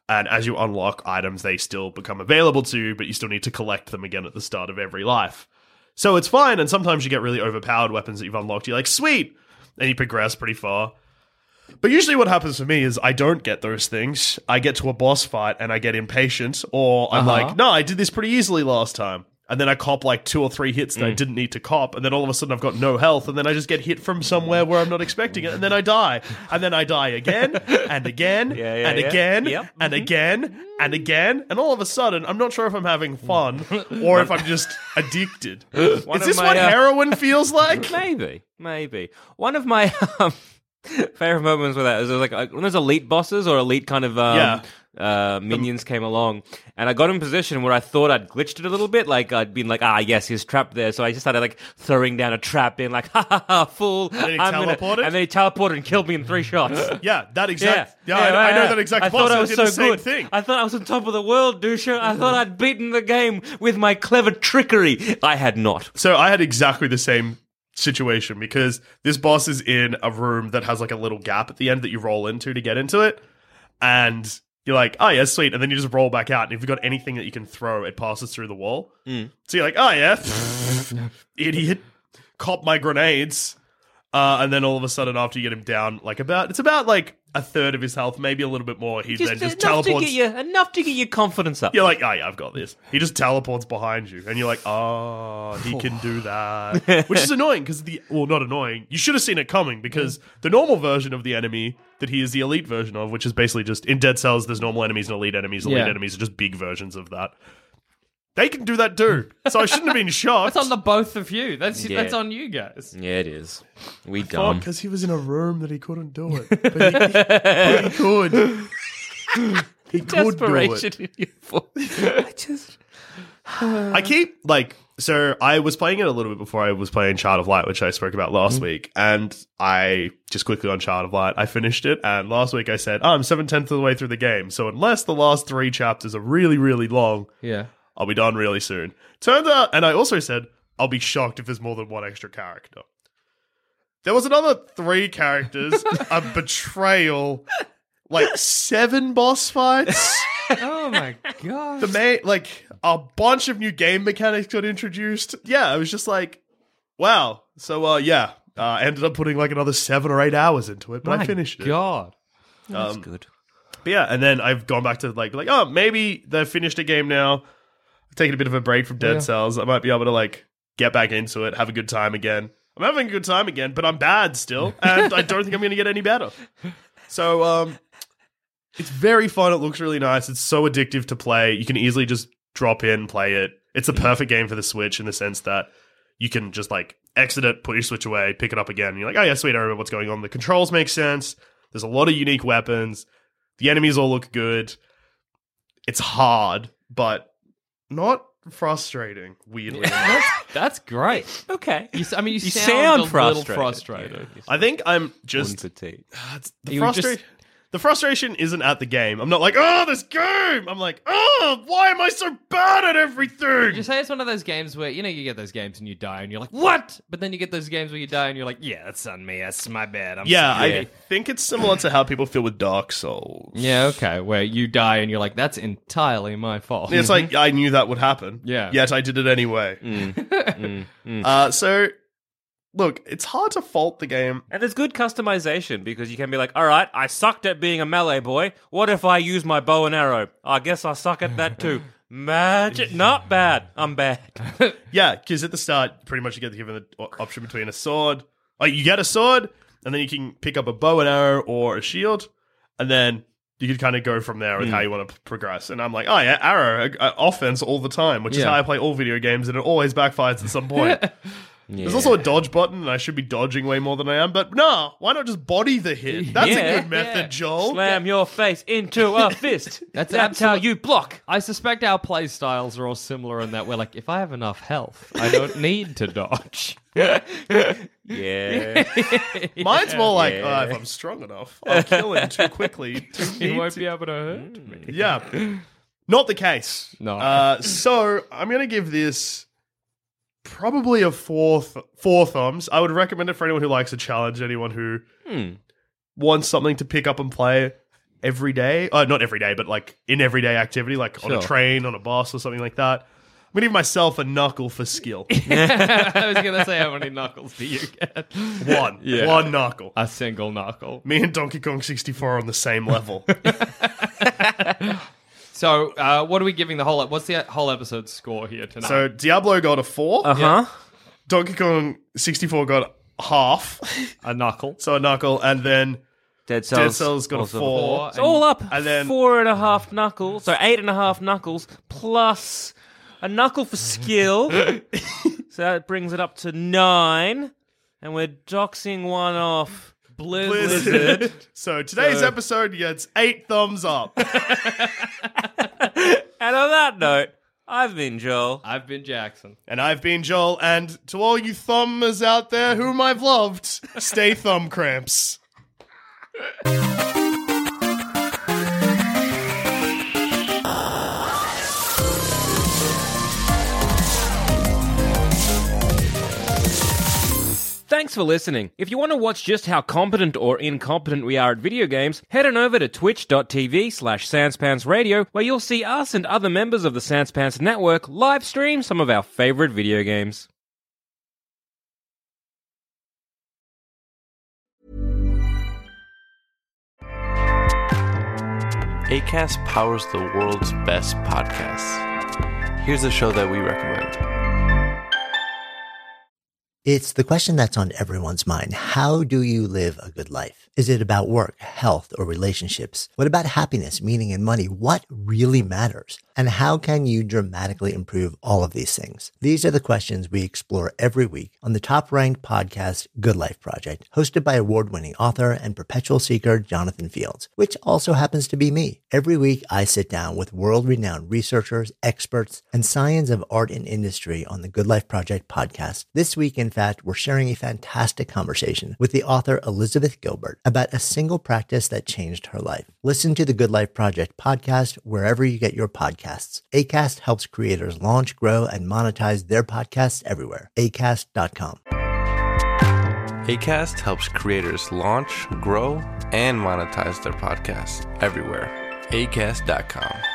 And as you unlock items, they still become available to you, but you still need to collect them again at the start of every life. So it's fine, and sometimes you get really overpowered weapons that you've unlocked. You're like, sweet! And you progress pretty far. But usually what happens for me is I don't get those things. I get to a boss fight and I get impatient, or I'm like, no, I did this pretty easily last time. And then I cop like 2 or 3 hits that I didn't need to cop, and then all of a sudden I've got no health, and then I just get hit from somewhere where I'm not expecting it, and then I die. And then I die again, and again, and again, and again, and again, and all of a sudden, I'm not sure if I'm having fun, or if I'm just addicted. Is this what heroin feels like? Maybe. One of my favorite moments with that is like when there's elite bosses or elite kind of minions came along, and I got in a position where I thought I'd glitched it a little bit, like I'd been like, yes, he's trapped there, so I just started like throwing down a trap in, like, ha, fool, and then he teleported? And then he teleported and killed me in 3 shots. Yeah, that exact. Yeah, I know that exact boss. I was so good. Thing. I thought I was on top of the world, Dusha. I thought I'd beaten the game with my clever trickery. I had not. So I had exactly the same situation, because this boss is in a room that has like a little gap at the end that you roll into to get into it, and you're like, oh yeah, sweet, and then you just roll back out, and if you've got anything that you can throw, it passes through the wall. So you're like, oh yeah, idiot, cop my grenades, and then all of a sudden after you get him down, like it's about like a third of his health, maybe a little bit more, he then just teleports. Enough to get your confidence up. You're like, oh yeah, I've got this. He just teleports behind you, and you're like, oh, he can do that. Which is annoying, because not annoying, you should have seen it coming, because the normal version of the enemy that he is the elite version of, which is basically just, in Dead Cells, there's normal enemies and elite enemies. Elite enemies are just big versions of that. They can do that too. So I shouldn't have been shocked. That's on the both of you. That's on you guys. Yeah, it is. We dumb. Because he was in a room that he couldn't do it. But he could. He could do it. In your voice. I keep, like... So I was playing it a little bit before I was playing Child of Light, which I spoke about last week, and I just quickly on Child of Light, I finished it, and last week I said, I'm 7/10 of the way through the game, so unless the last 3 chapters are really, really long, I'll be done really soon. Turns out, and I also said, I'll be shocked if there's more than 1 extra character. There was another 3 characters, a betrayal, like 7 boss fights. Oh my god. A bunch of new game mechanics got introduced. Yeah, I was just like, wow. So, I ended up putting like another 7 or 8 hours into it, but I finished it. God. That's good. But yeah, and then I've gone back to like, oh, maybe they've finished a game now. I've taken a bit of a break from Dead Cells. I might be able to like get back into it, have a good time again. I'm having a good time again, but I'm bad still, and I don't think I'm going to get any better. So, it's very fun. It looks really nice. It's so addictive to play. You can easily just drop in, play it. It's a perfect game for the Switch in the sense that you can just like exit it, put your Switch away, pick it up again. And you're like, oh yeah, sweet, I remember what's going on. The controls make sense. There's a lot of unique weapons. The enemies all look good. It's hard, but not frustrating, weirdly enough. That's great. Okay. You sound a little frustrated. I think I'm just... The frustration isn't at the game. I'm not like, oh, this game! I'm like, oh, why am I so bad at everything? Did you say it's one of those games where, you get those games and you die and you're like, what? But then you get those games where you die and you're like, yeah, that's on me. That's my bad. I think it's similar to how people feel with Dark Souls. Yeah, okay. Where you die and you're like, that's entirely my fault. It's like, I knew that would happen. Yeah. Yet I did it anyway. So... Look, it's hard to fault the game. And there's good customization, because you can be like, all right, I sucked at being a melee boy. What if I use my bow and arrow? I guess I suck at that too. Magic. Not bad. I'm bad. Yeah, because at the start, pretty much you get given the option between a sword. Like, you get a sword, and then you can pick up a bow and arrow or a shield, and then you can kind of go from there with how you want to progress. And I'm like, oh yeah, arrow, offense all the time, which is how I play all video games, and it always backfires at some point. Yeah. There's also a dodge button, and I should be dodging way more than I am, but no, why not just body the hit? That's a good method, Joel. Slam your face into a fist. That's how you block. I suspect our play styles are all similar in that we're like, if I have enough health, I don't need to dodge. Yeah. Mine's more like, if I'm strong enough, I'll kill him too quickly. He won't be able to hurt me. Yeah. Not the case. No. So, I'm going to give this... probably a four thumbs. I would recommend it for anyone who likes a challenge, anyone who wants something to pick up and play. every day. Not every day, but like in everyday activity, like on a train, on a bus or something like that. I'm going to give myself a knuckle for skill. I was going to say, how many knuckles do you get? One. Yeah. One knuckle. A single knuckle. Me and Donkey Kong 64 are on the same level. So, what are we giving the whole... What's the whole episode score here tonight? So, Diablo got a 4. Uh-huh. Donkey Kong 64 got half. A knuckle. So, a knuckle. And then Dead Cells got a 4. It's all up. And then 4.5 knuckles. So 8.5 knuckles plus a knuckle for skill. So that brings it up to 9. And we're doxing one off. Blizzard. So today's episode gets 8 thumbs up. And on that note, I've been Joel. I've been Jackson. And I've been Joel. And to all you thumbers out there whom I've loved, stay thumb cramps. Thanks for listening. If you want to watch just how competent or incompetent we are at video games, head on over to twitch.tv/SanspantsRadio, where you'll see us and other members of the Sanspants Network live stream some of our favorite video games. Acast powers the world's best podcasts. Here's a show that we recommend. It's the question that's on everyone's mind. How do you live a good life? Is it about work, health, or relationships? What about happiness, meaning, and money? What really matters? And how can you dramatically improve all of these things? These are the questions we explore every week on the top-ranked podcast, Good Life Project, hosted by award-winning author and perpetual seeker Jonathan Fields, which also happens to be me. Every week, I sit down with world-renowned researchers, experts, and scions of art and industry on the Good Life Project podcast. This week, in fact, we're sharing a fantastic conversation with the author Elizabeth Gilbert about a single practice that changed her life. Listen to the Good Life Project podcast wherever you get your podcasts. Acast helps creators launch, grow, and monetize their podcasts everywhere. Acast.com. Acast helps creators launch, grow, and monetize their podcasts everywhere. Acast.com.